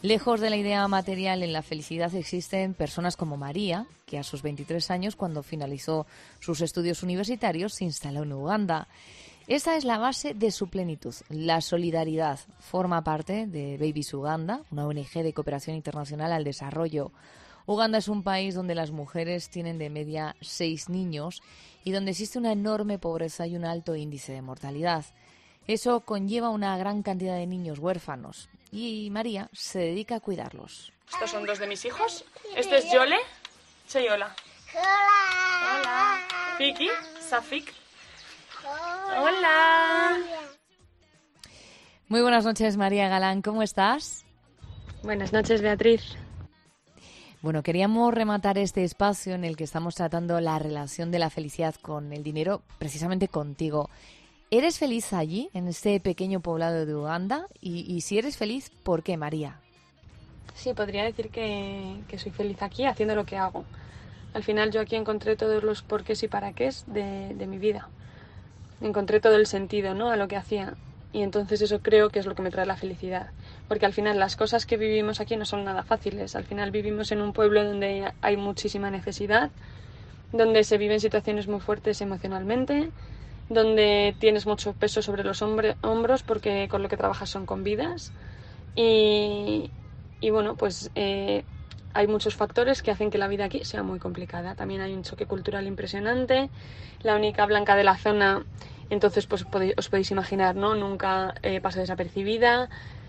Lejos de la idea material en la felicidad existen personas como María, que a sus 23 años, cuando finalizó sus estudios universitarios, se instaló en Uganda. Esa es la base de su plenitud, la solidaridad. Forma parte de Babies Uganda, una ONG de cooperación internacional al desarrollo. Uganda es un país donde las mujeres tienen de media 6 niños y donde existe una enorme pobreza y un alto índice de mortalidad. Eso conlleva una gran cantidad de niños huérfanos y María se dedica a cuidarlos. Estos son dos de mis hijos. Este es Yole. Soy Hola. Hola. Vicky, Safik. Hola. Muy buenas noches, María Galán. ¿Cómo estás? Buenas noches, Beatriz. Bueno, queríamos rematar este espacio en el que estamos tratando la relación de la felicidad con el dinero, precisamente contigo. ¿Eres feliz allí, en este pequeño poblado de Uganda? Y si eres feliz, ¿por qué, María? Sí, podría decir que soy feliz aquí haciendo lo que hago. Al final yo aquí encontré todos los porqués y para qué de mi vida. Encontré todo el sentido, ¿no?, a lo que hacía. Y entonces eso creo que es lo que me trae la felicidad. Porque al final las cosas que vivimos aquí no son nada fáciles. Al final vivimos en un pueblo donde hay muchísima necesidad, donde se viven situaciones muy fuertes emocionalmente, donde tienes mucho peso sobre los hombros porque con lo que trabajas son con vidas. Y bueno, pues hay muchos factores que hacen que la vida aquí sea muy complicada. También hay un choque cultural impresionante. La única blanca de la zona, entonces pues os podéis imaginar, ¿no?, nunca pasa desapercibida.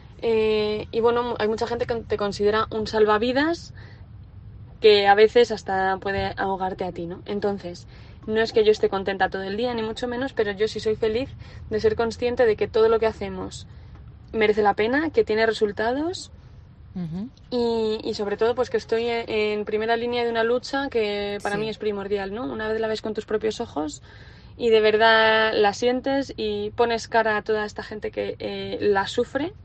Y bueno, hay mucha gente que te considera un salvavidas que a veces hasta puede ahogarte a ti, ¿no? Entonces, no es que yo esté contenta todo el día, ni mucho menos, pero yo sí soy feliz de ser consciente de que todo lo que hacemos merece la pena, que tiene resultados. Uh-huh. Y sobre todo pues que estoy en primera línea de una lucha que para mí es primordial, ¿no? Una vez la ves con tus propios ojos y de verdad la sientes y pones cara a toda esta gente que la sufre,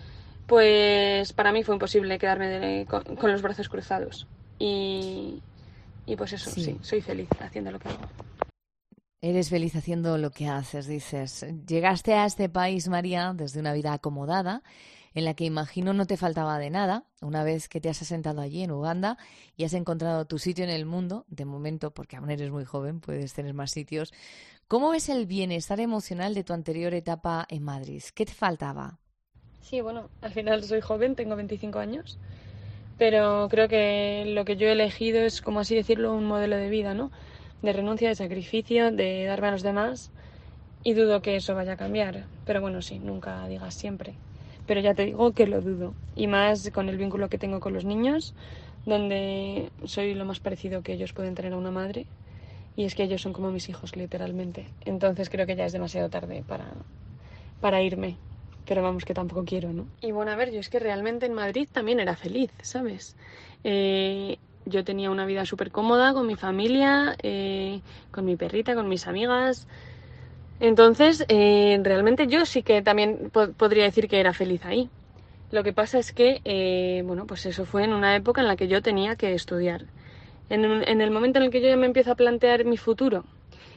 pues para mí fue imposible quedarme con los brazos cruzados. Y pues eso, sí, soy feliz haciendo lo que hago. Eres feliz haciendo lo que haces, dices. Llegaste a este país, María, desde una vida acomodada, en la que imagino no te faltaba de nada, una vez que te has asentado allí en Uganda y has encontrado tu sitio en el mundo, de momento, porque aún eres muy joven, puedes tener más sitios. ¿Cómo ves el bienestar emocional de tu anterior etapa en Madrid? ¿Qué te faltaba? Sí, bueno, al final soy joven, tengo 25 años, pero creo que lo que yo he elegido es, como así decirlo, un modelo de vida, ¿no? De renuncia, de sacrificio, de darme a los demás, y dudo que eso vaya a cambiar. Pero bueno, sí, nunca digas siempre. Pero ya te digo que lo dudo. Y más con el vínculo que tengo con los niños, donde soy lo más parecido que ellos pueden tener a una madre. Y es que ellos son como mis hijos, literalmente. Entonces creo que ya es demasiado tarde para irme. Pero vamos, que tampoco quiero, ¿no? Y bueno, a ver, yo es que realmente en Madrid también era feliz, ¿sabes? Yo tenía una vida súper cómoda con mi familia, con mi perrita, con mis amigas. Entonces, realmente yo sí que también podría decir que era feliz ahí. Lo que pasa es que, bueno, pues eso fue en una época en la que yo tenía que estudiar. En el momento en el que yo me empiezo a plantear mi futuro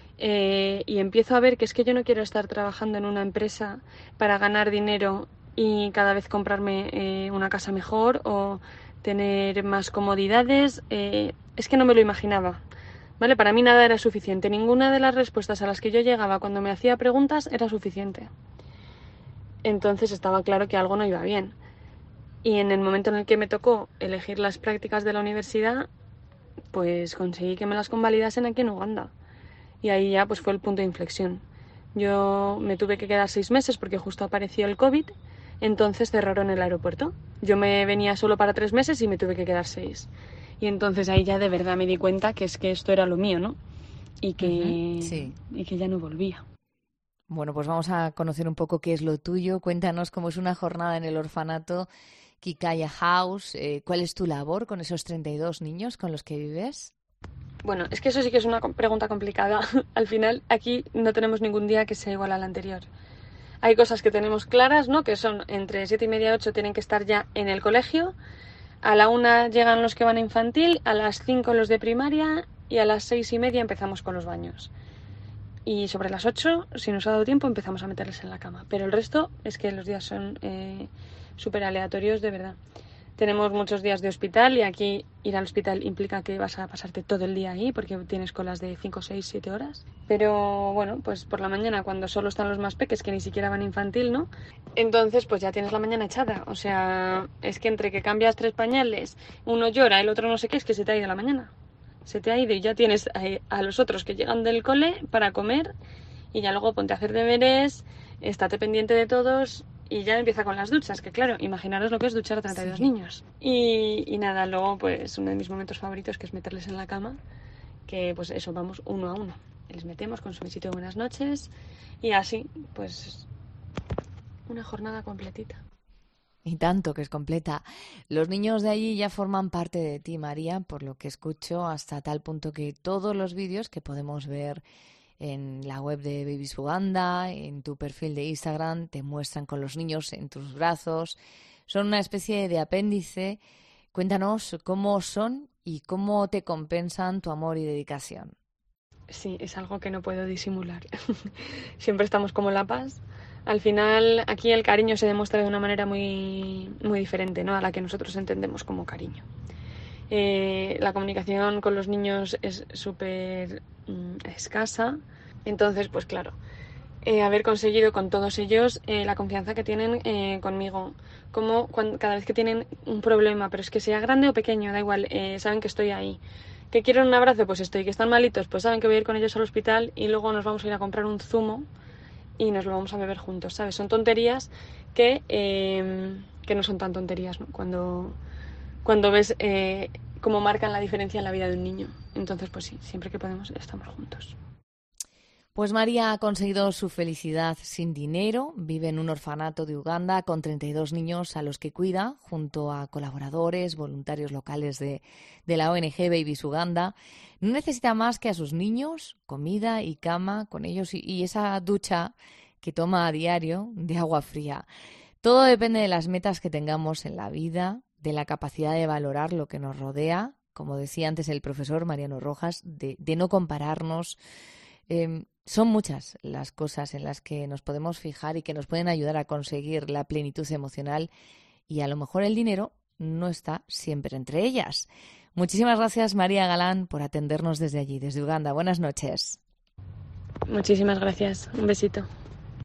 y empiezo a ver que es que yo no quiero estar trabajando en una empresa para ganar dinero y cada vez comprarme una casa mejor o tener más comodidades, es que no me lo imaginaba. ¿Vale? Para mí nada era suficiente. Ninguna de las respuestas a las que yo llegaba cuando me hacía preguntas era suficiente. Entonces estaba claro que algo no iba bien. Y en el momento en el que me tocó elegir las prácticas de la universidad, pues conseguí que me las convalidasen aquí en Uganda. Y ahí ya pues fue el punto de inflexión. Yo me tuve que quedar 6 meses porque justo apareció el COVID, entonces cerraron el aeropuerto. Yo me venía solo para 3 meses y me tuve que quedar 6. Y entonces ahí ya de verdad me di cuenta que es que esto era lo mío, ¿no? Y que, y que ya no volvía. Bueno, pues vamos a conocer un poco qué es lo tuyo. Cuéntanos cómo es una jornada en el orfanato Kikaya House. ¿Cuál es tu labor con esos 32 niños con los que vives? Bueno, es que eso sí que es una pregunta complicada. Al final, aquí no tenemos ningún día que sea igual al anterior. Hay cosas que tenemos claras, ¿no? Que son entre 7:30 y 8 tienen que estar ya en el colegio. A la 1 llegan los que van a infantil, a las 5 los de primaria y a las 6:30 empezamos con los baños. Y sobre las 8, si nos ha dado tiempo, empezamos a meterles en la cama. Pero el resto es que los días son súper aleatorios, de verdad. Tenemos muchos días de hospital y aquí ir al hospital implica que vas a pasarte todo el día ahí porque tienes colas de 5, 6, 7 horas. Pero bueno, pues por la mañana cuando solo están los más peques que ni siquiera van a infantil, ¿no? Entonces pues ya tienes la mañana echada. O sea, es que entre que cambias 3 pañales, uno llora, el otro no sé qué, es que se te ha ido la mañana. Se te ha ido y ya tienes a los otros que llegan del cole para comer y ya luego ponte a hacer deberes, estate pendiente de todos. Y ya empieza con las duchas, que claro, imaginaros lo que es duchar a 32 niños. Y nada, luego pues uno de mis momentos favoritos que es meterles en la cama, que pues eso, vamos uno a uno. Les metemos con su besito de buenas noches y así, pues una jornada completita. Y tanto que es completa. Los niños de allí ya forman parte de ti, María, por lo que escucho, hasta tal punto que todos los vídeos que podemos ver en la web de Babies Uganda, en tu perfil de Instagram, te muestran con los niños en tus brazos. Son una especie de apéndice. Cuéntanos cómo son y cómo te compensan tu amor y dedicación. Sí, es algo que no puedo disimular. Siempre estamos como La Paz. Al final, aquí el cariño se demuestra de una manera muy, muy diferente, ¿no?, a la que nosotros entendemos como cariño. La comunicación con los niños es súper escasa. Entonces, pues claro, haber conseguido con todos ellos la confianza que tienen conmigo. Como cada vez que tienen un problema, pero es que sea grande o pequeño, da igual, saben que estoy ahí. Que quieren un abrazo, pues estoy. Que están malitos, pues saben que voy a ir con ellos al hospital y luego nos vamos a ir a comprar un zumo y nos lo vamos a beber juntos, ¿sabes? Son tonterías que no son tan tonterías, ¿no? Cuando ves cómo marcan la diferencia en la vida de un niño. Entonces, pues sí, siempre que podemos estamos juntos. Pues María ha conseguido su felicidad sin dinero, vive en un orfanato de Uganda con 32 niños a los que cuida, junto a colaboradores, voluntarios locales de la ONG Babies Uganda. No necesita más que a sus niños, comida y cama con ellos y esa ducha que toma a diario de agua fría. Todo depende de las metas que tengamos en la vida, de la capacidad de valorar lo que nos rodea, como decía antes el profesor Mariano Rojas, de no compararnos. Son muchas las cosas en las que nos podemos fijar y que nos pueden ayudar a conseguir la plenitud emocional y a lo mejor el dinero no está siempre entre ellas. Muchísimas gracias, María Galán, por atendernos desde allí, desde Uganda. Buenas noches. Muchísimas gracias. Un besito.